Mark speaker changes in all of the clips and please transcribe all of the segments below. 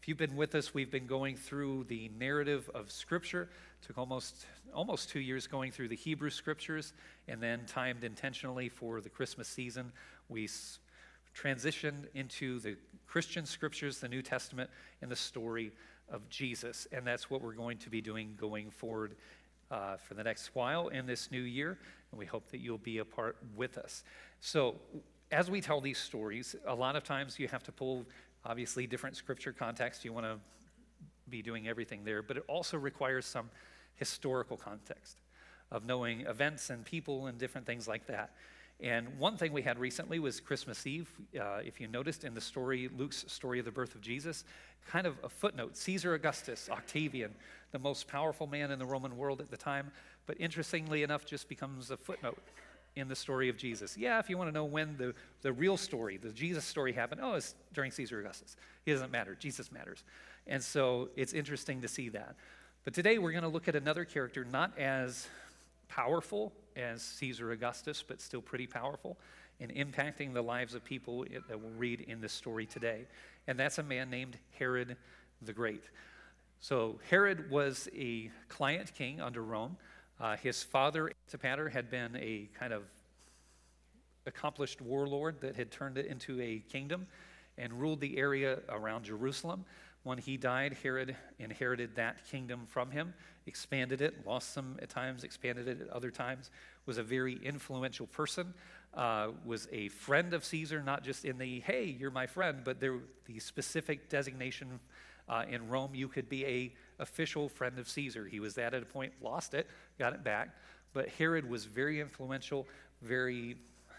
Speaker 1: you've been with us, we've been going through the narrative of Scripture. It took almost 2 years going through the Hebrew Scriptures, and then timed intentionally for the Christmas season. We transitioned into the Christian Scriptures, the New Testament, and the story of Jesus. And that's what we're going to be doing going forward for the next while in this new year. And we hope that you'll be a part with us. So as we tell these stories, a lot of times you have to pull, obviously, different Scripture context. You want to be doing everything there. But it also requires some historical context of knowing events and people and different things like that. And one thing we had recently was Christmas Eve. If you noticed in the story, Luke's story of the birth of Jesus, kind of a footnote. Caesar Augustus, Octavian, the most powerful man in the Roman world at the time, but interestingly enough, just becomes a footnote in the story of Jesus. Yeah, if you want to know when the real story, the Jesus story happened, it's during Caesar Augustus. He doesn't matter. Jesus matters. And so it's interesting to see that. But today we're going to look at another character, not as powerful as Caesar Augustus, but still pretty powerful in impacting the lives of people that we'll read in this story today. And that's a man named Herod the Great. So Herod was a client king under Rome. His father, Antipater, had been a kind of accomplished warlord that had turned it into a kingdom and ruled the area around Jerusalem. When he died, Herod inherited that kingdom from him, expanded it, lost some at times, expanded it at other times, was a very influential person, was a friend of Caesar, not just in the, hey, you're my friend, but the specific designation in Rome, you could be a official friend of Caesar. He was that at a point, lost it, got it back. But Herod was very influential, very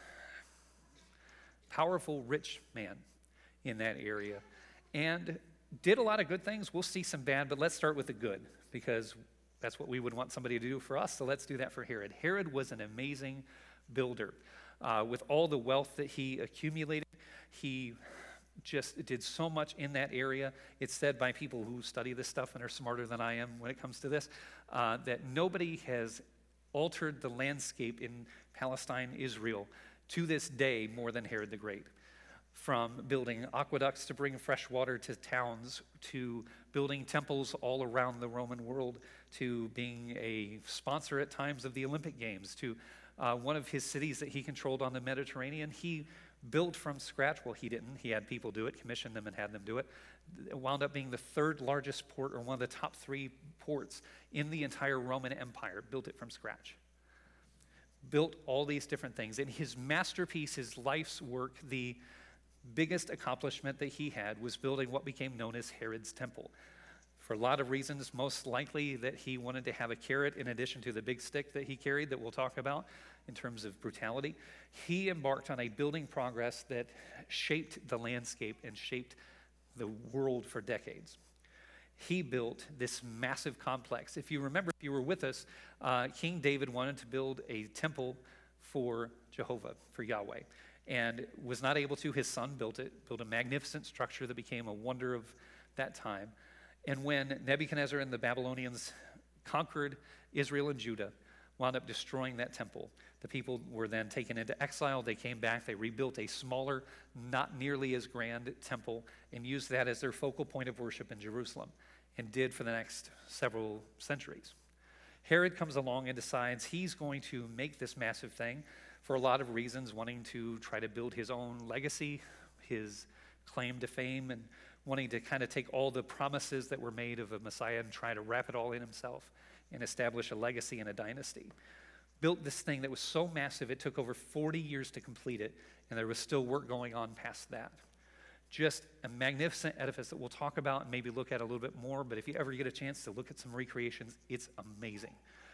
Speaker 1: powerful, rich man in that area. And did a lot of good things. We'll see some bad, but let's start with the good, because that's what we would want somebody to do for us, so let's do that for Herod. Herod was an amazing builder. With all the wealth that he accumulated, he just did so much in that area. It's said by people who study this stuff and are smarter than I am when it comes to this, that nobody has altered the landscape in Palestine, Israel, to this day more than Herod the Great. From building aqueducts to bring fresh water to towns, to building temples all around the Roman world, to being a sponsor at times of the Olympic Games, to one of his cities that he controlled on the Mediterranean, he built from scratch. Well, he didn't. He had people do it, commissioned them and had them do it. It wound up being the third largest port, or one of the top 3 ports in the entire Roman Empire, built it from scratch. Built all these different things. And his masterpiece, his life's work, the biggest accomplishment that he had was building what became known as Herod's Temple. For a lot of reasons, most likely that he wanted to have a carrot in addition to the big stick that he carried that we'll talk about in terms of brutality. He embarked on a building progress that shaped the landscape and shaped the world for decades. He built this massive complex. If you remember, if you were with us, King David wanted to build a temple for Jehovah, for Yahweh, and was not able to. His son built a magnificent structure that became a wonder of that time. And when Nebuchadnezzar and the Babylonians conquered Israel and Judah, wound up destroying that temple. The people were then taken into exile. They came back. They rebuilt a smaller, not nearly as grand temple and used that as their focal point of worship in Jerusalem, and did for the next several centuries. Herod comes along and decides he's going to make this massive thing for a lot of reasons, wanting to try to build his own legacy, his claim to fame, and wanting to kind of take all the promises that were made of a Messiah and try to wrap it all in himself and establish a legacy and a dynasty. Built this thing that was so massive, it took over 40 years to complete it, and there was still work going on past that. Just a magnificent edifice that we'll talk about and maybe look at a little bit more, but if you ever get a chance to look at some recreations, it's amazing.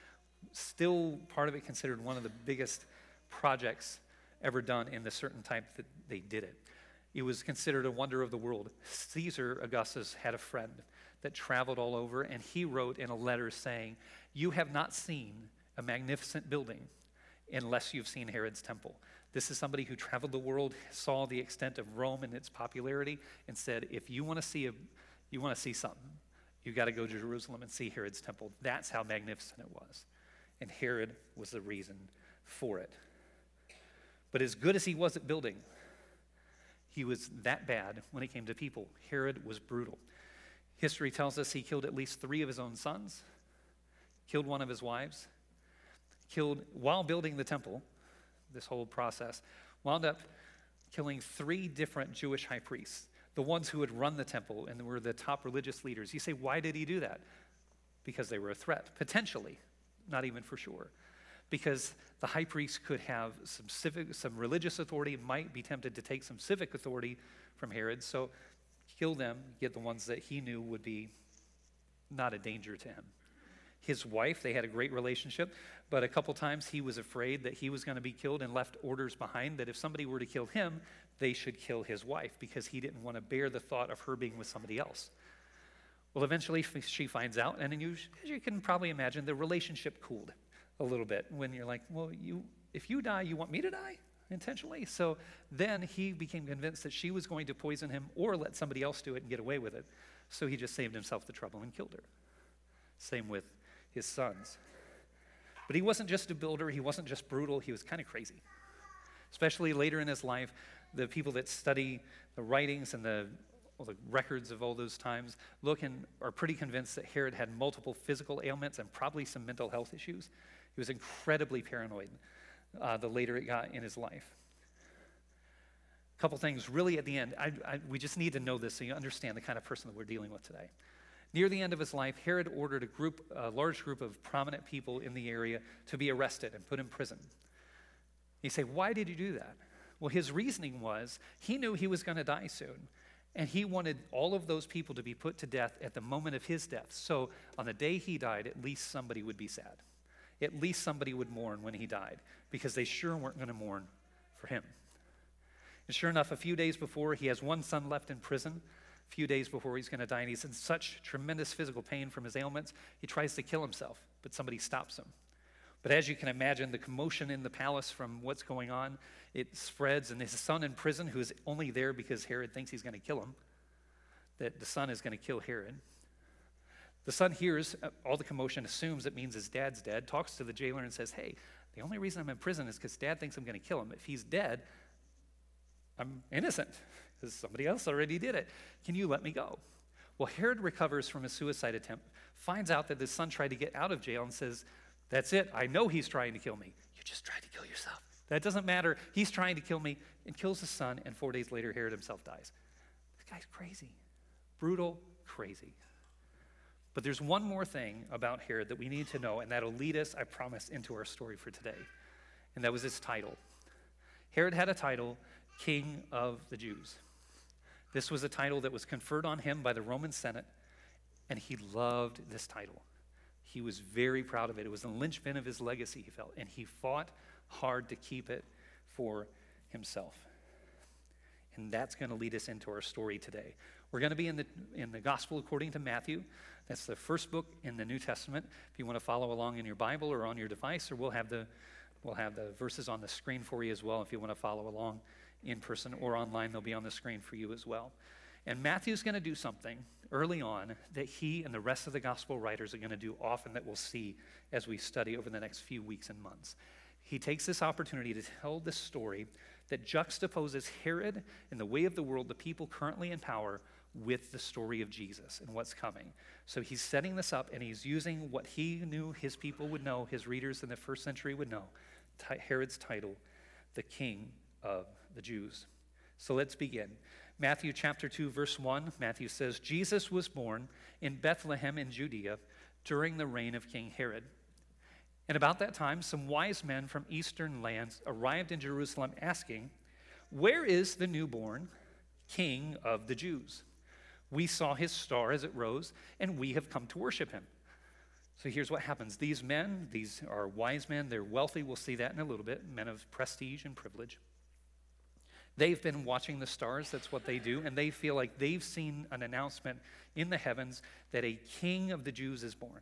Speaker 1: Still part of it considered one of the biggest projects ever done in the certain type that they did it. It was considered a wonder of the world. Caesar Augustus had a friend that traveled all over, and he wrote in a letter saying, "You have not seen a magnificent building unless you've seen Herod's temple." This is somebody who traveled the world, saw the extent of Rome and its popularity, and said, if you want to see something, you got to go to Jerusalem and see Herod's temple. That's how magnificent it was. And Herod was the reason for it. But as good as he was at building, he was that bad when it came to people. Herod was brutal. History tells us he killed at least 3 of his own sons, killed one of his wives, killed while building the temple, this whole process, wound up killing 3 different Jewish high priests, the ones who had run the temple and were the top religious leaders. You say, why did he do that? Because they were a threat, potentially, not even for sure. Because the high priest could have some religious authority, might be tempted to take some civic authority from Herod, so kill them, get the ones that he knew would be not a danger to him. His wife, they had a great relationship, but a couple times he was afraid that he was going to be killed and left orders behind that if somebody were to kill him, they should kill his wife because he didn't want to bear the thought of her being with somebody else. Well, eventually she finds out, and as you can probably imagine, the relationship cooled a little bit when you're like, well, if you die, you want me to die intentionally? So then he became convinced that she was going to poison him or let somebody else do it and get away with it. So he just saved himself the trouble and killed her. Same with his sons. But he wasn't just a builder, he wasn't just brutal, he was kind of crazy. Especially later in his life, the people that study the writings and the records of all those times look and are pretty convinced that Herod had multiple physical ailments and probably some mental health issues. He was incredibly paranoid the later it got in his life. A couple things really at the end. We just need to know this so you understand the kind of person that we're dealing with today. Near the end of his life, Herod ordered a large group of prominent people in the area to be arrested and put in prison. You say, why did he do that? Well, his reasoning was he knew he was going to die soon, and he wanted all of those people to be put to death at the moment of his death. So on the day he died, at least somebody would be sad. At least somebody would mourn when he died, because they sure weren't going to mourn for him. And sure enough, a few days before, he has one son left in prison. A few days before he's going to die, and he's in such tremendous physical pain from his ailments, he tries to kill himself, but somebody stops him. But as you can imagine, the commotion in the palace from what's going on, it spreads, and his son in prison, who is only there because Herod thinks he's going to kill him, that the son is going to kill Herod. The son hears all the commotion, assumes it means his dad's dead, talks to the jailer and says, hey, the only reason I'm in prison is because dad thinks I'm going to kill him. If he's dead, I'm innocent because somebody else already did it. Can you let me go? Well, Herod recovers from a suicide attempt, finds out that his son tried to get out of jail and says, that's it, I know he's trying to kill me. You just tried to kill yourself. That doesn't matter. He's trying to kill me, and kills his son, and 4 days later, Herod himself dies. This guy's crazy. Brutal, crazy. But there's one more thing about Herod that we need to know, and that'll lead us, I promise, into our story for today. And that was his title. Herod had a title, King of the Jews. This was a title that was conferred on him by the Roman Senate, and he loved this title. He was very proud of it. It was the linchpin of his legacy, he felt, and he fought hard to keep it for himself. And that's going to lead us into our story today. We're going to be in the Gospel according to Matthew. That's the first book in the New Testament. If you want to follow along in your Bible or on your device, or we'll have the verses on the screen for you as well if you want to follow along in person or online. They'll be on the screen for you as well. And Matthew's going to do something early on that he and the rest of the gospel writers are going to do often that we'll see as we study over the next few weeks and months. He takes this opportunity to tell this story that juxtaposes Herod and the way of the world, the people currently in power, with the story of Jesus and what's coming. So he's setting this up, and he's using what he knew his people would know, his readers in the first century would know, Herod's title, the King of the Jews. So let's begin. Matthew chapter 2, verse 1, Matthew says, Jesus was born in Bethlehem in Judea during the reign of King Herod. And about that time, some wise men from eastern lands arrived in Jerusalem asking, where is the newborn King of the Jews? We saw his star as it rose, and we have come to worship him. So here's what happens. These men, these are wise men, they're wealthy, we'll see that in a little bit, men of prestige and privilege. They've been watching the stars, that's what they do, and they feel like they've seen an announcement in the heavens that a king of the Jews is born.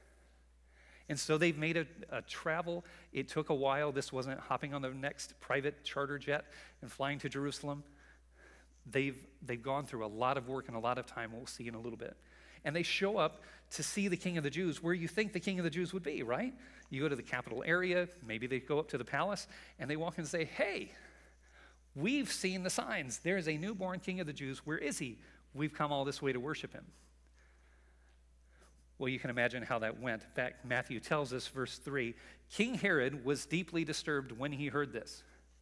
Speaker 1: And so they've made a travel. It took a while. This wasn't hopping on the next private charter jet and flying to Jerusalem. They've gone through a lot of work and a lot of time, we'll see in a little bit. And they show up to see the King of the Jews where you think the King of the Jews would be, right? You go to the capital area, maybe they go up to the palace, and they walk in and say, hey, we've seen the signs. There is a newborn King of the Jews. Where is he? We've come all this way to worship him. Well, you can imagine how that went. In fact, Matthew tells us, verse 3, King Herod was deeply disturbed when he heard this,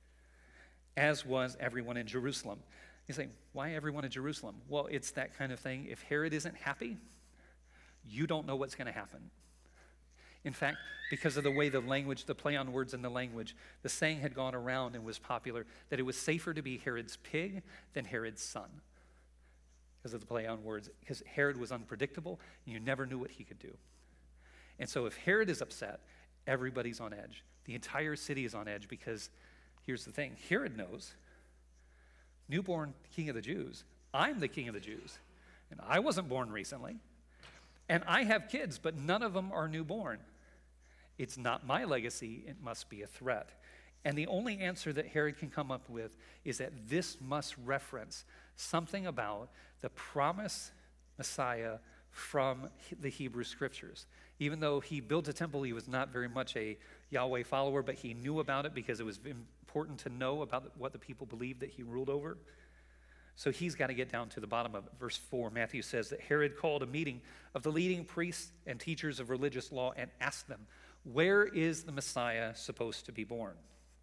Speaker 1: as was everyone in Jerusalem. You say, why everyone in Jerusalem? Well, it's that kind of thing. If Herod isn't happy, you don't know what's going to happen. In fact, because of the way the language, the play on words in the language, the saying had gone around and was popular that it was safer to be Herod's pig than Herod's son. Because of the play on words, because Herod was unpredictable, and you never knew what he could do. And so if Herod is upset, everybody's on edge. The entire city is on edge because here's the thing. Herod knows, newborn king of the Jews, I'm the king of the Jews. And I wasn't born recently. And I have kids, but none of them are newborn. It's not my legacy, it must be a threat. And the only answer that Herod can come up with is that this must reference something about the promised Messiah from the Hebrew Scriptures. Even though he built a temple, he was not very much a Yahweh follower, but he knew about it because it was important to know about what the people believed that he ruled over. So he's got to get down to the bottom of it. Verse 4, Matthew says that Herod called a meeting of the leading priests and teachers of religious law and asked them, where is the Messiah supposed to be born?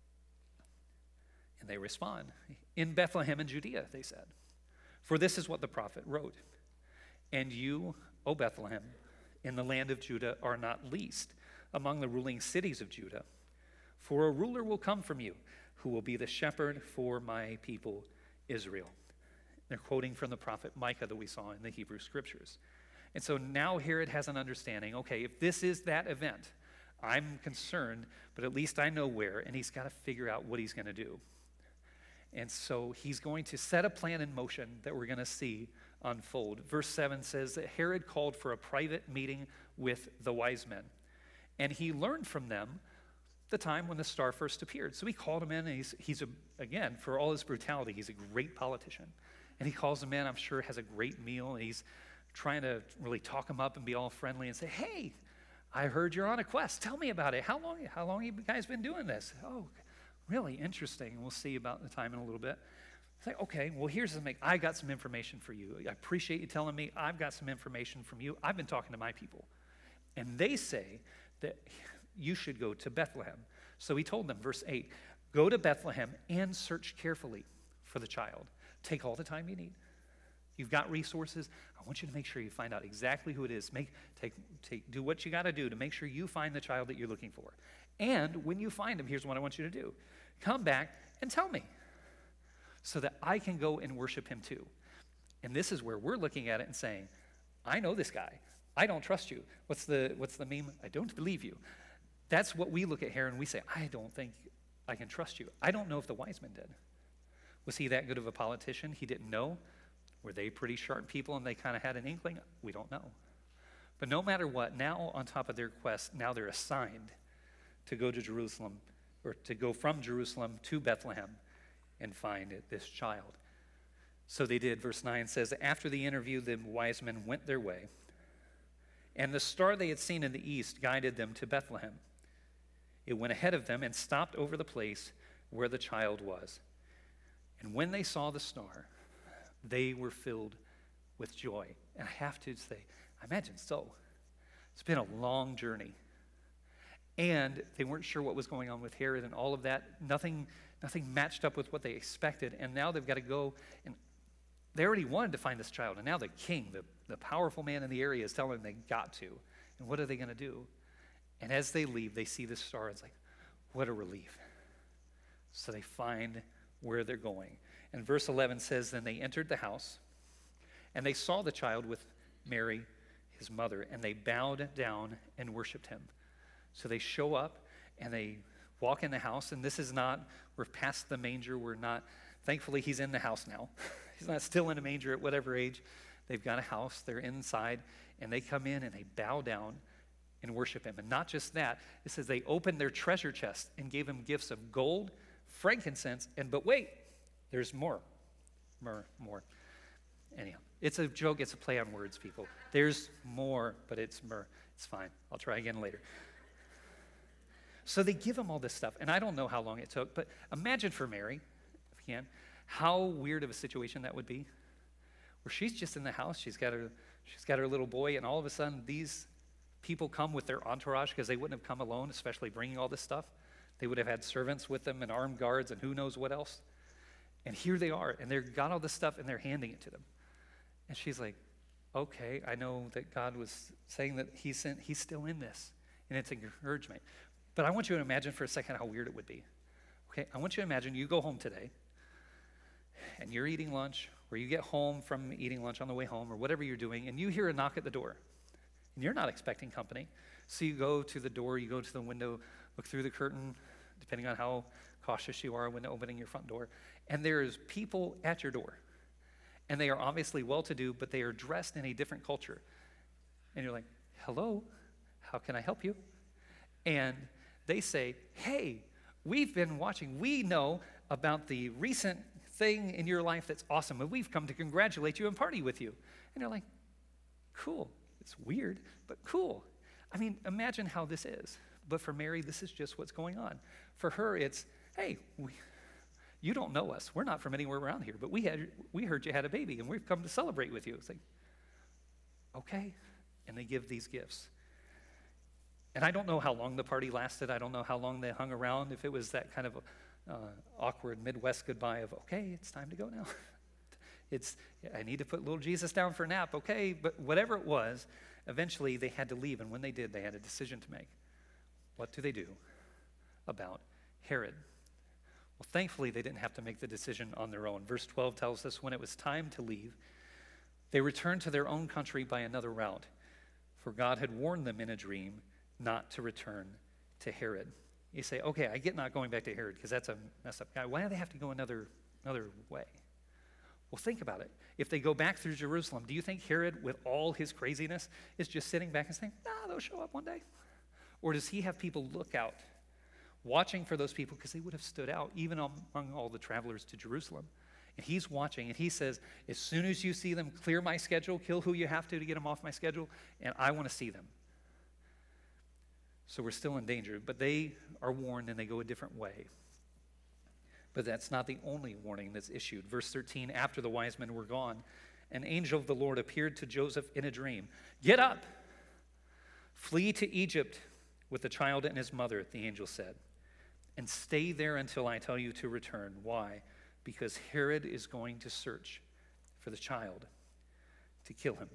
Speaker 1: And they respond, in Bethlehem in Judea, they said. For this is what the prophet wrote. And you, O Bethlehem, in the land of Judah, are not least among the ruling cities of Judah. For a ruler will come from you, who will be the shepherd for my people Israel. They're quoting from the prophet Micah that we saw in the Hebrew Scriptures. And so now Herod has an understanding, okay, if this is that event, I'm concerned, but at least I know where, and he's got to figure out what he's going to do. And so he's going to set a plan in motion that we're going to see unfold. Verse 7 says that Herod called for a private meeting with the wise men, and he learned from them the time when the star first appeared. So he called him in, and again, for all his brutality, he's a great politician. And he calls them in, I'm sure has a great meal, and he's trying to really talk them up and be all friendly and say, hey, I heard you're on a quest. Tell me about it. How long have you guys been doing this? Oh, really interesting. We'll see about the time in a little bit. It's like, okay, well, here's the thing. I got some information for you. I appreciate you telling me. I've got some information from you. I've been talking to my people. And they say that you should go to Bethlehem. So he told them, verse 8, go to Bethlehem and search carefully for the child. Take all the time you need. You've got resources. I want you to make sure you find out exactly who it is. Do what you got to do to make sure you find the child that you're looking for. And when you find him, here's what I want you to do. Come back and tell me so that I can go and worship him too. And this is where we're looking at it and saying, I know this guy. I don't trust you. What's the meme? I don't believe you. That's what we look at here and we say, I don't think I can trust you. I don't know if the wise men did. Was he that good of a politician? He didn't know. Were they pretty sharp people and they kind of had an inkling? We don't know. But no matter what, now on top of their quest, now they're assigned to go to Jerusalem, or to go from Jerusalem to Bethlehem and find this child. So they did. Verse 9 says, after the interview, the wise men went their way, and the star they had seen in the east guided them to Bethlehem. It went ahead of them and stopped over the place where the child was. And when they saw the star, they were filled with joy. And I have to say, I imagine so. It's been a long journey. And they weren't sure what was going on with Herod and all of that. Nothing matched up with what they expected. And now they've got to go, and they already wanted to find this child. And now the king, the powerful man in the area, is telling them they got to. And what are they going to do? And as they leave, they see this star. It's like, what a relief. So they find where they're going. And verse 11 says, then they entered the house, and they saw the child with Mary, his mother, and they bowed down and worshiped him. So they show up, and they walk in the house, and this is not, we're past the manger, thankfully he's in the house now. He's not still in a manger at whatever age. They've got a house, they're inside, and they come in and they bow down and worship him. And not just that, it says they opened their treasure chest and gave him gifts of gold, frankincense, but wait, there's more. More. Anyhow, it's a joke, it's a play on words, people. There's more, but it's myrrh. It's fine. I'll try again later. So they give him all this stuff, and I don't know how long it took, but imagine for Mary, if you can, how weird of a situation that would be. Where she's just in the house, she's got her She's got her little boy, and all of a sudden, these people come with their entourage because they wouldn't have come alone, especially bringing all this stuff. They would have had servants with them and armed guards and who knows what else. And here they are, and they've got all this stuff, and they're handing it to them. And she's like, okay, I know that God was saying that he's still in this, and it's encouragement. But I want you to imagine for a second how weird it would be. Okay, I want you to imagine you go home today, and you're eating lunch, or you get home from eating lunch on the way home, or whatever you're doing, and you hear a knock at the door, and you're not expecting company. So you go to the door, you go to the window, look through the curtain, depending on how cautious you are when opening your front door, and there's people at your door. And they are obviously well-to-do, but they are dressed in a different culture. And you're like, hello, how can I help you? And they say, hey, we've been watching. We know about the recent thing in your life that's awesome, and we've come to congratulate you and party with you. And you're like, cool. It's weird, but cool. I mean, imagine how this is. But for Mary, this is just what's going on. For her, it's, hey, you don't know us. We're not from anywhere around here, but we heard you had a baby, and we've come to celebrate with you. It's like, okay. And they give these gifts. And I don't know how long the party lasted. I don't know how long they hung around, if it was that kind of awkward Midwest goodbye of, okay, it's time to go now. I need to put little Jesus down for a nap, okay. But whatever it was, eventually they had to leave, and when they did, they had a decision to make. What do they do about Herod? Well, thankfully, they didn't have to make the decision on their own. Verse 12 tells us when it was time to leave, they returned to their own country by another route, for God had warned them in a dream not to return to Herod. You say, okay, I get not going back to Herod because that's a messed up guy. Why do they have to go another way? Well, think about it. If they go back through Jerusalem, do you think Herod, with all his craziness, is just sitting back and saying, they'll show up one day? Or does he have people look out, watching for those people because they would have stood out even among all the travelers to Jerusalem? And he's watching, and he says, as soon as you see them, clear my schedule, kill who you have to get them off my schedule, and I want to see them. So we're still in danger, but they are warned and they go a different way. But that's not the only warning that's issued. Verse 13, after the wise men were gone, an angel of the Lord appeared to Joseph in a dream. Get up, flee to Egypt with the child and his mother, the angel said, and stay there until I tell you to return. Why? Because Herod is going to search for the child to kill him.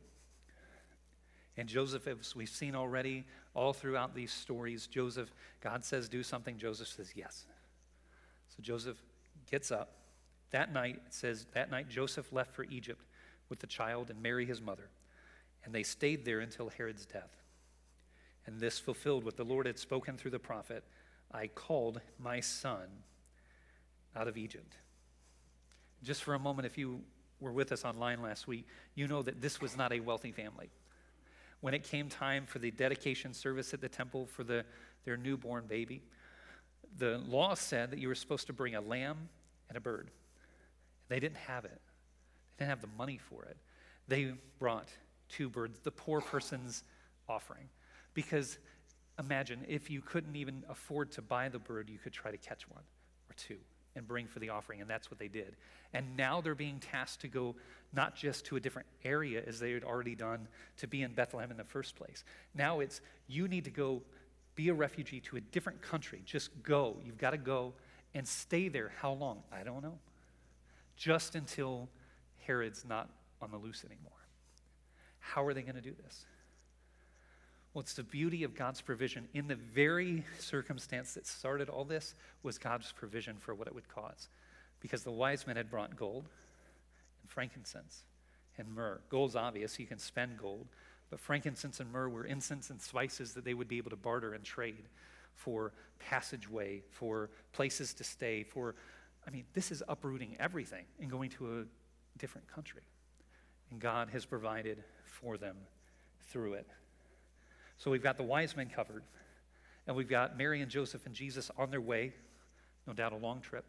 Speaker 1: And Joseph, as we've seen already, all throughout these stories, God says do something, Joseph says yes. So Joseph gets up. That night, it says, that night Joseph left for Egypt with the child and Mary his mother. And they stayed there until Herod's death. And this fulfilled what the Lord had spoken through the prophet, I called my son out of Egypt. Just for a moment, if you were with us online last week, you know that this was not a wealthy family. When it came time for the dedication service at the temple for their newborn baby, the law said that you were supposed to bring a lamb and a bird. They didn't have it. They didn't have the money for it. They brought 2 birds, the poor person's offering. Because imagine if you couldn't even afford to buy the bird, you could try to catch 1 or 2 and bring for the offering, and that's what they did. And now they're being tasked to go not just to a different area as they had already done to be in Bethlehem in the first place. Now it's, you need to go be a refugee to a different country. Just go. You've got to go and stay there. How long? I don't know. Just until Herod's not on the loose anymore. How are they going to do this? Well, it's the beauty of God's provision. In the very circumstance that started all this was God's provision for what it would cause. Because the wise men had brought gold and frankincense and myrrh. Gold's obvious, you can spend gold. But frankincense and myrrh were incense and spices that they would be able to barter and trade for passageway, for places to stay, this is uprooting everything and going to a different country. And God has provided for them through it. So we've got the wise men covered, and we've got Mary and Joseph and Jesus on their way, no doubt a long trip.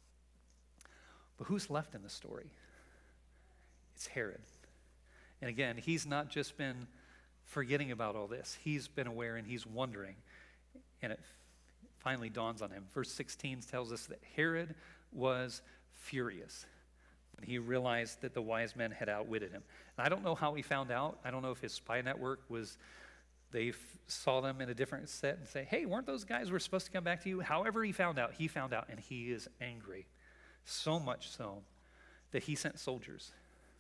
Speaker 1: But who's left in the story? It's Herod. And again, he's not just been forgetting about all this. He's been aware and he's wondering, and it finally dawns on him. Verse 16 tells us that Herod was furious. when he realized that the wise men had outwitted him. And I don't know how he found out. I don't know if his spy network was, saw them in a different set and say, hey, weren't those guys were supposed to come back to you? However he found out, and he is angry. So much so that he sent soldiers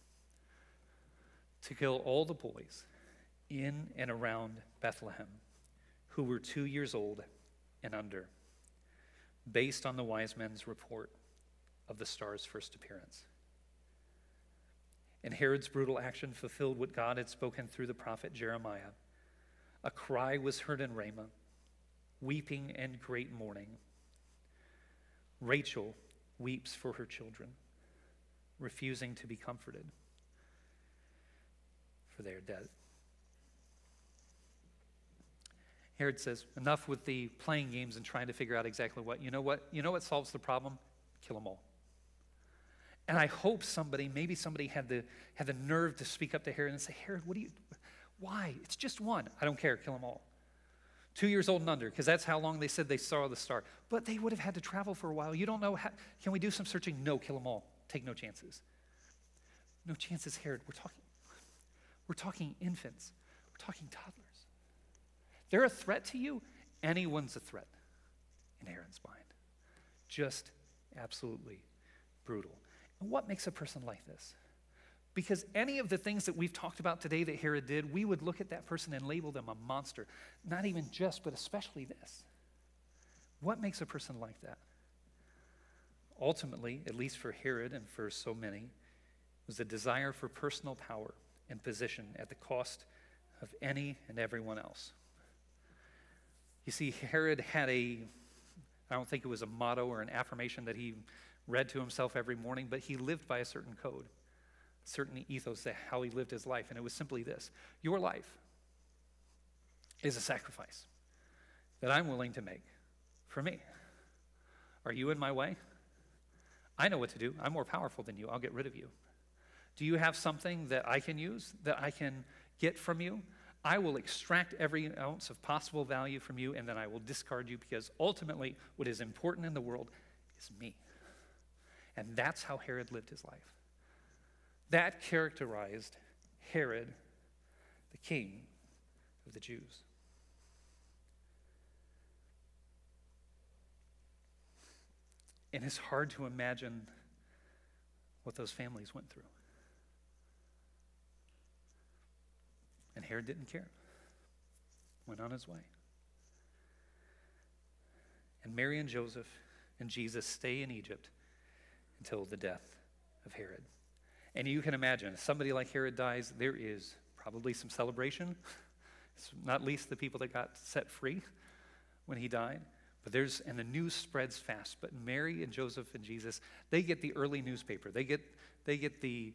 Speaker 1: to kill all the boys in and around Bethlehem who were 2 years old and under, based on the wise men's report of the star's first appearance. And Herod's brutal action fulfilled what God had spoken through the prophet Jeremiah. A cry was heard in Ramah, weeping and great mourning. Rachel weeps for her children, refusing to be comforted, for they are dead. Herod says, enough with the playing games and trying to figure out exactly what. You know what solves the problem? Kill them all. And I hope maybe somebody had the nerve to speak up to Herod and say, Herod, why? It's just one. I don't care, kill them all. 2 years old and under, because that's how long they said they saw the star. But they would have had to travel for a while. You don't know, can we do some searching? No, kill them all. Take no chances. No chances, Herod. We're talking infants. We're talking toddlers. They're a threat to you. Anyone's a threat in Herod's mind. Just absolutely brutal. And what makes a person like this? Because any of the things that we've talked about today that Herod did, we would look at that person and label them a monster. Not even just, but especially this. What makes a person like that? Ultimately, at least for Herod and for so many, was a desire for personal power and position at the cost of any and everyone else. You see, Herod had I don't think it was a motto or an affirmation that he read to himself every morning, but he lived by a certain code, a certain ethos to how he lived his life. And it was simply this: your life is a sacrifice that I'm willing to make for me. Are you in my way? I know what to do. I'm more powerful than you. I'll get rid of you. Do you have something that I can use, that I can get from you? I will extract every ounce of possible value from you, and then I will discard you, because ultimately what is important in the world is me. And that's how Herod lived his life. That characterized Herod, the king of the Jews. And it's hard to imagine what those families went through. And Herod didn't care. Went on his way. And Mary and Joseph and Jesus stay in Egypt until the death of Herod. And you can imagine, if somebody like Herod dies, there is probably some celebration. It's not least the people that got set free when he died. And the news spreads fast. But Mary and Joseph and Jesus, they get the early newspaper. They get the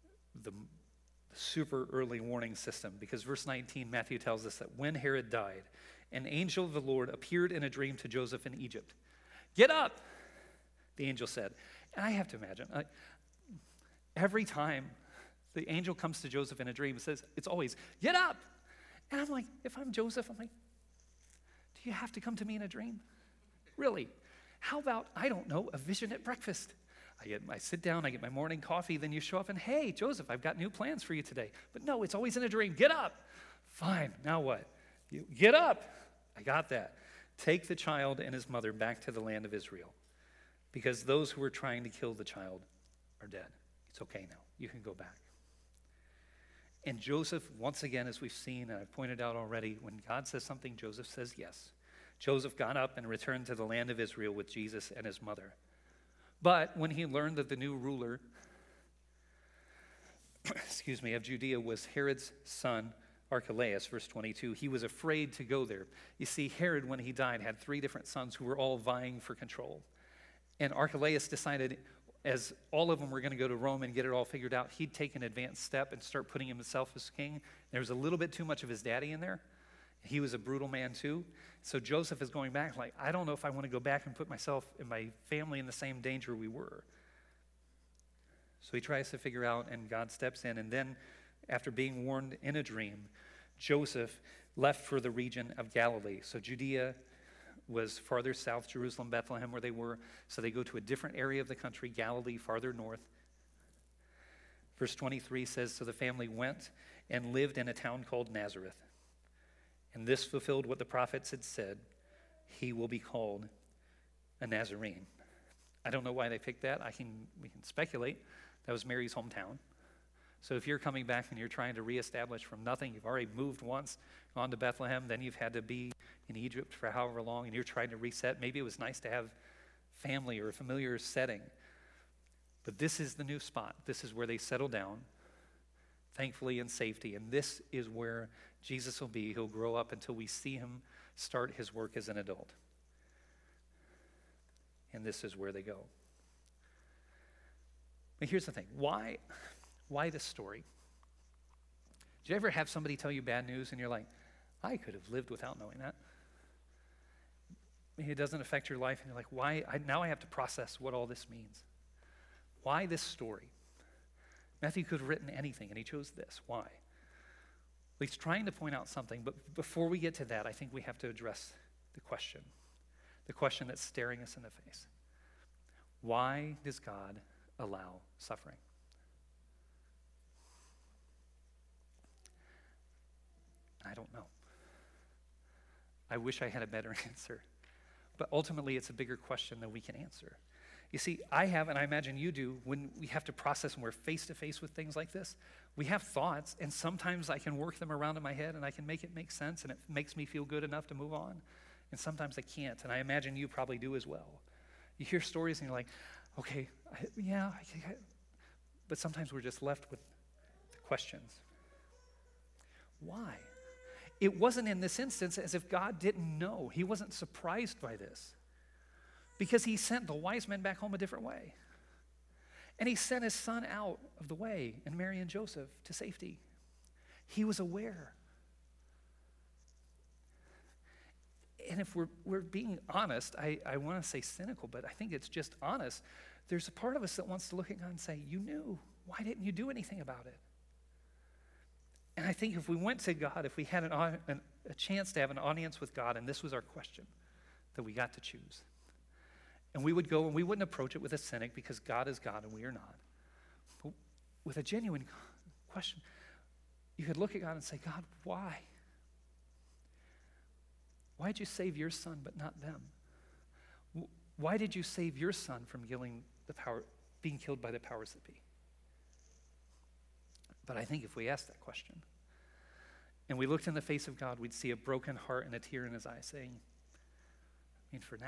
Speaker 1: super early warning system, because verse 19, Matthew tells us that when Herod died, an angel of the Lord appeared in a dream to Joseph in Egypt. Get up, the angel said. And I have to imagine, every time the angel comes to Joseph in a dream, it says, it's always, get up. And I'm like, if I'm Joseph, I'm like, do you have to come to me in a dream? Really? How about, I don't know, a vision at breakfast? I sit down, I get my morning coffee, then you show up and, hey, Joseph, I've got new plans for you today. But no, it's always in a dream. Get up. Fine, now what? Get up. I got that. Take the child and his mother back to the land of Israel, because those who were trying to kill the child are dead. It's okay now. You can go back. And Joseph, once again, as we've seen, and I've pointed out already, when God says something, Joseph says yes. Joseph got up and returned to the land of Israel with Jesus and his mother. But when he learned that the new ruler, of Judea was Herod's son, Archelaus, verse 22, he was afraid to go there. You see, Herod, when he died, had 3 different sons who were all vying for control. And Archelaus decided, as all of them were going to go to Rome and get it all figured out, he'd take an advanced step and start putting himself as king. There was a little bit too much of his daddy in there. He was a brutal man too. So Joseph is going back like, I don't know if I want to go back and put myself and my family in the same danger we were. So he tries to figure out, and God steps in. And then, after being warned in a dream, Joseph left for the region of Galilee. So Judea was farther south, Jerusalem, Bethlehem, where they were. So they go to a different area of the country, Galilee, farther north. Verse 23 says, so the family went and lived in a town called Nazareth. And this fulfilled what the prophets had said. He will be called a Nazarene. I don't know why they picked that. We can speculate. That was Mary's hometown. So if you're coming back and you're trying to reestablish from nothing, you've already moved once, gone to Bethlehem, then you've had to be in Egypt for however long, and you're trying to reset. Maybe it was nice to have family or a familiar setting. But this is the new spot. This is where they settle down, thankfully in safety. And this is where Jesus will be. He'll grow up until we see him start his work as an adult. And this is where they go. But here's the thing. Why this story? Did you ever have somebody tell you bad news and you're like, I could have lived without knowing that? Maybe it doesn't affect your life and you're like, why? Now I have to process what all this means. Why this story? Matthew could have written anything and he chose this. Why? Well, he's trying to point out something, but before we get to that, I think we have to address the question that's staring us in the face. Why does God allow suffering? I don't know. I wish I had a better answer. But ultimately, it's a bigger question than we can answer. You see, I have, and I imagine you do, when we have to process and we're face-to-face with things like this, we have thoughts, and sometimes I can work them around in my head, and I can make it make sense, and it makes me feel good enough to move on. And sometimes I can't, and I imagine you probably do as well. You hear stories, and you're like, okay, but sometimes we're just left with the questions. Why? It wasn't in this instance as if God didn't know. He wasn't surprised by this because he sent the wise men back home a different way. And he sent his son out of the way and Mary and Joseph to safety. He was aware. And if we're being honest, I want to say cynical, but I think it's just honest. There's a part of us that wants to look at God and say, you knew. Why didn't you do anything about it? And I think if we went to God, if we had a chance to have an audience with God, and this was our question that we got to choose, and we would go and we wouldn't approach it with a cynic because God is God and we are not. But with a genuine question, you could look at God and say, God, why? Why did you save your son but not them? Why did you save your son from being killed by the powers that be? But I think if we asked that question and we looked in the face of God, we'd see a broken heart and a tear in his eye saying, for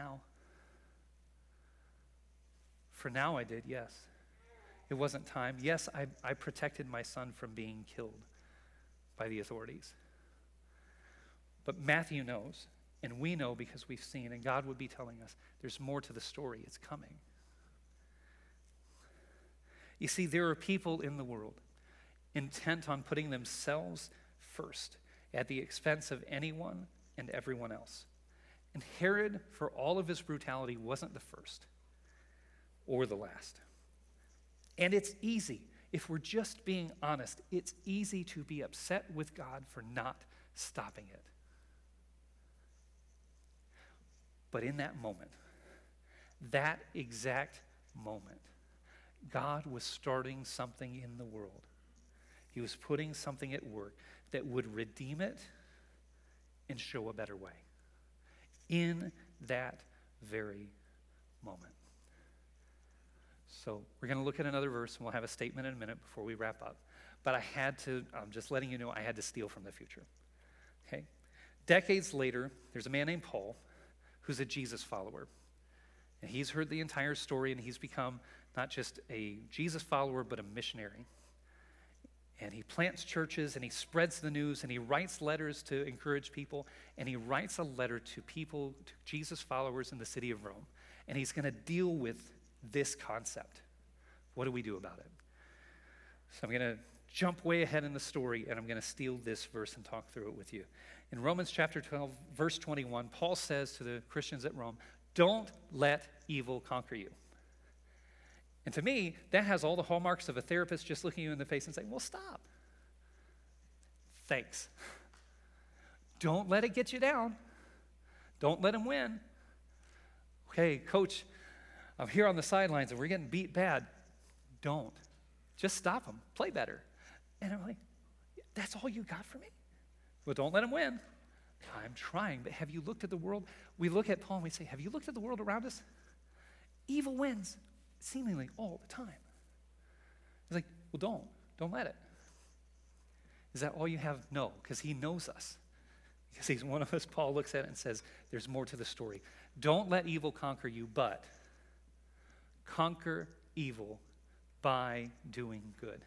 Speaker 1: now I did, yes. It wasn't time. Yes, I protected my son from being killed by the authorities. But Matthew knows, and we know because we've seen, and God would be telling us, there's more to the story. It's coming. You see, there are people in the world intent on putting themselves first at the expense of anyone and everyone else. And Herod, for all of his brutality, wasn't the first or the last. And it's easy, if we're just being honest, it's easy to be upset with God for not stopping it. But in that moment, that exact moment, God was starting something in the world. He was putting something at work that would redeem it and show a better way in that very moment. So we're going to look at another verse, and we'll have a statement in a minute before we wrap up. But I'm just letting you know, I had to steal from the future. Okay? Decades later, there's a man named Paul who's a Jesus follower. And he's heard the entire story, and he's become not just a Jesus follower, but a missionary. And he plants churches, and he spreads the news, and he writes letters to encourage people, and he writes a letter to people, to Jesus followers in the city of Rome. And he's going to deal with this concept. What do we do about it? So I'm going to jump way ahead in the story, and I'm going to steal this verse and talk through it with you. In Romans chapter 12, verse 21, Paul says to the Christians at Rome, don't let evil conquer you. And to me, that has all the hallmarks of a therapist just looking you in the face and saying, well, stop. Thanks. Don't let it get you down. Don't let him win. Okay, coach, I'm here on the sidelines and we're getting beat bad. Don't. Just stop them. Play better. And I'm like, that's all you got for me? Well, don't let them win. I'm trying, but have you looked at the world? We look at Paul and we say, have you looked at the world around us? Evil wins seemingly all the time. He's like, well, don't let it. Is that all you have? No, because he knows us. Because he's one of us. Paul looks at it and says, there's more to the story. Don't let evil conquer you, but conquer evil by doing good.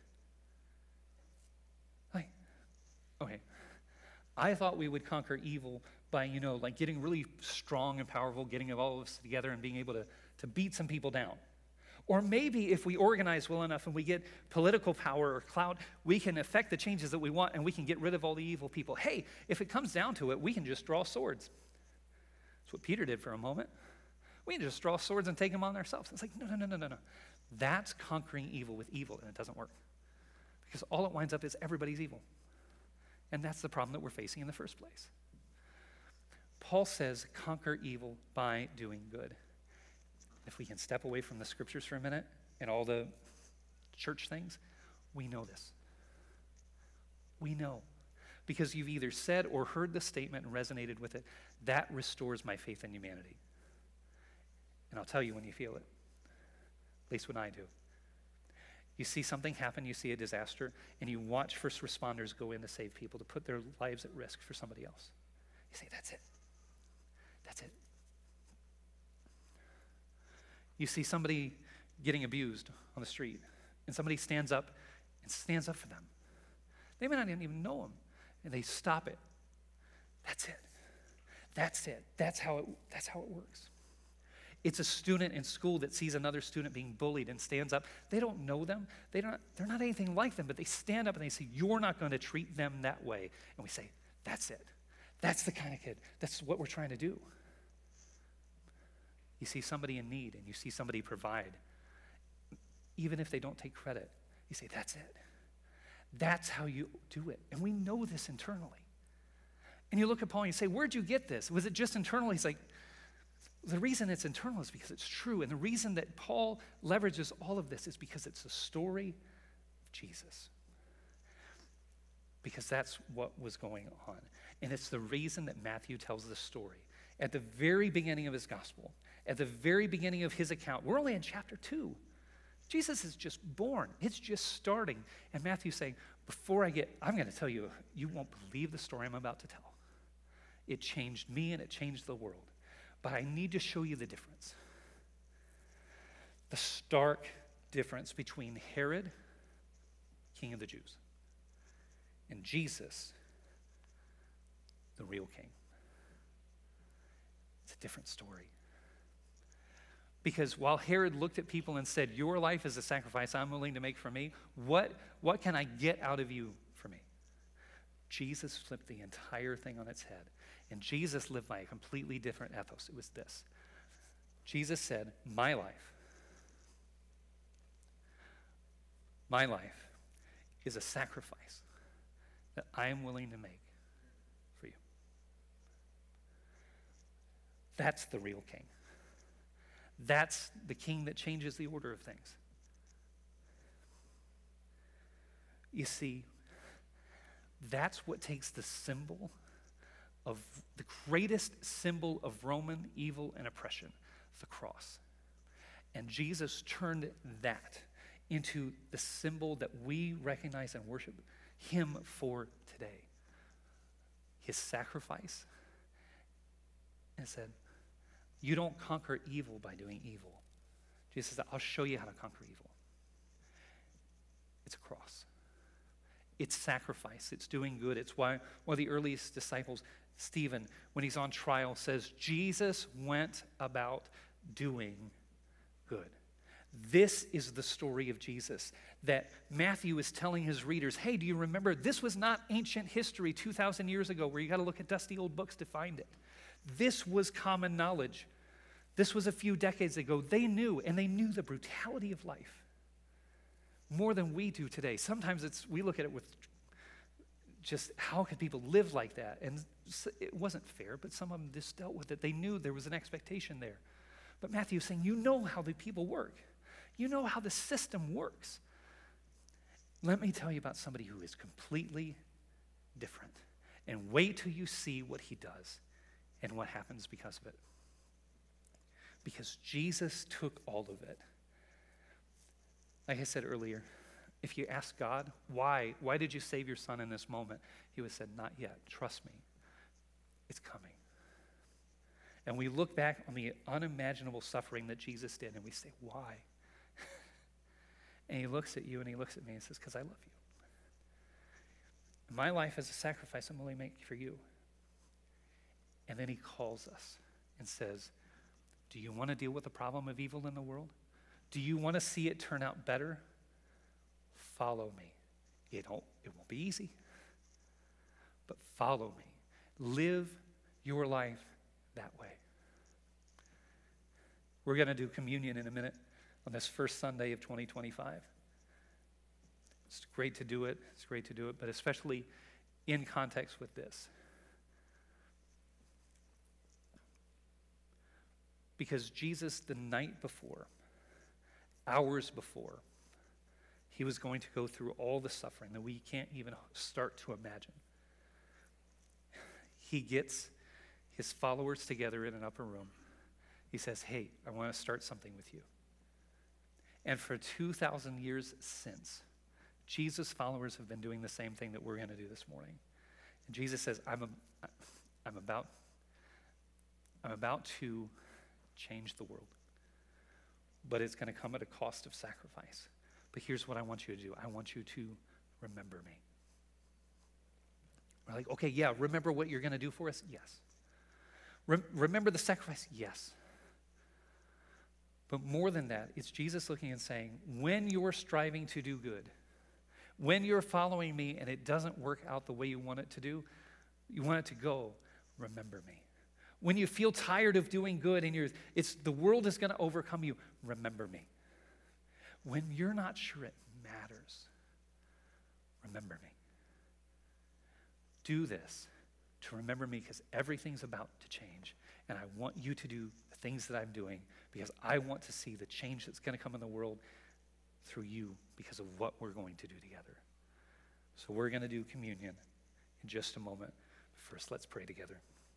Speaker 1: Like, okay, I thought we would conquer evil by, like getting really strong and powerful, getting all of us together and being able to beat some people down. Or maybe if we organize well enough and we get political power or clout, we can affect the changes that we want and we can get rid of all the evil people. Hey, if it comes down to it, we can just draw swords. That's what Peter did for a moment. We can just draw swords and take them on ourselves. It's like, no. That's conquering evil with evil, and it doesn't work. Because all it winds up is everybody's evil. And that's the problem that we're facing in the first place. Paul says, conquer evil by doing good. If we can step away from the scriptures for a minute and all the church things, we know this. We know. Because you've either said or heard the statement and resonated with it, that restores my faith in humanity. And I'll tell you when you feel it. At least when I do. You see something happen, you see a disaster, and you watch first responders go in to save people, to put their lives at risk for somebody else. You say, that's it. That's it. You see somebody getting abused on the street, and somebody stands up for them. They may not even know them, and they stop it. That's it. That's it. That's how it works. It's a student in school that sees another student being bullied and stands up. They don't know them. They're not anything like them, but they stand up and they say, you're not going to treat them that way. And we say, that's it. That's the kind of kid. That's what we're trying to do. You see somebody in need and you see somebody provide. Even if they don't take credit, you say, that's it. That's how you do it. And we know this internally. And you look at Paul and you say, where'd you get this? Was it just internal? He's like, the reason it's internal is because it's true. And the reason that Paul leverages all of this is because it's the story of Jesus. Because that's what was going on. And it's the reason that Matthew tells the story. At the very beginning of his gospel, at the very beginning of his account, we're only in chapter 2. Jesus is just born. It's just starting. And Matthew's saying, I'm going to tell you, you won't believe the story I'm about to tell. It changed me and it changed the world. But I need to show you the difference. The stark difference between Herod, king of the Jews, and Jesus, the real king. It's a different story. Because while Herod looked at people and said, your life is a sacrifice I'm willing to make for me, what can I get out of you for me? Jesus flipped the entire thing on its head. And Jesus lived by a completely different ethos. It was this. Jesus said, my life is a sacrifice that I am willing to make for you. That's the real king. That's the king that changes the order of things. You see, that's what takes the symbol of the greatest symbol of Roman evil and oppression, the cross. And Jesus turned that into the symbol that we recognize and worship him for today. His sacrifice. And said, you don't conquer evil by doing evil. Jesus said, I'll show you how to conquer evil. It's a cross. It's sacrifice. It's doing good. It's why one of the earliest disciples, Stephen, when he's on trial, says, Jesus went about doing good. This is the story of Jesus that Matthew is telling his readers, hey, do you remember? This was not ancient history 2,000 years ago where you got to look at dusty old books to find it. This was common knowledge. This was a few decades ago. They knew the brutality of life more than we do today. Sometimes we look at it with just how could people live like that? And it wasn't fair, but some of them just dealt with it. They knew there was an expectation there. But Matthew's saying, you know how the people work. You know how the system works. Let me tell you about somebody who is completely different. And wait till you see what he does and what happens because of it. Because Jesus took all of it. Like I said earlier, if you ask God, why did you save your son in this moment? He would have said, not yet. Trust me. It's coming. And we look back on the unimaginable suffering that Jesus did, and we say, why? And he looks at you and he looks at me and says, because I love you. My life is a sacrifice I'm willing to make for you. And then he calls us and says, do you want to deal with the problem of evil in the world? Do you want to see it turn out better? Follow me. It won't be easy, but follow me. Live your life that way. We're going to do communion in a minute on this first Sunday of 2025. It's great to do it. It's great to do it, but especially in context with this. Because Jesus, the night before, hours before, he was going to go through all the suffering that we can't even start to imagine. He gets his followers together in an upper room. He says, hey, I want to start something with you. And for 2,000 years since, Jesus' followers have been doing the same thing that we're going to do this morning. And Jesus says, I'm about to change the world. But it's going to come at a cost of sacrifice. But here's what I want you to do. I want you to remember me. We're like, okay, yeah, remember what you're going to do for us? Yes. Remember the sacrifice? Yes. But more than that, it's Jesus looking and saying, when you're striving to do good, when you're following me and it doesn't work out the way you want it to do, you want it to go, remember me. When you feel tired of doing good and the world is going to overcome you, remember me. When you're not sure it matters, remember me. Do this to remember me because everything's about to change. And I want you to do the things that I'm doing because I want to see the change that's going to come in the world through you because of what we're going to do together. So we're going to do communion in just a moment. First, let's pray together.